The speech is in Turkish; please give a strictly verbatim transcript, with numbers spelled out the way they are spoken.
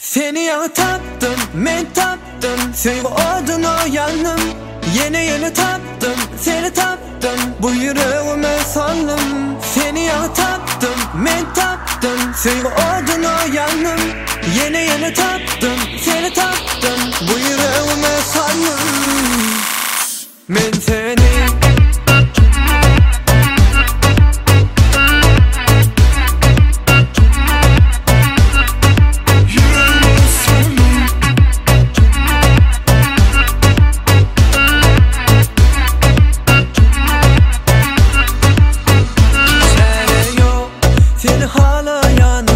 Seni ya taptım, men taptım, sevgi oduna yandım. Yeni yeni taptım, seni taptım, bu yüreğime saldım. Seni ya taptım, men taptım, sevgi oduna yandım. Yeni yeni taptım, seni taptım, bu yüreğime saldım. Men seni seni hala yanım.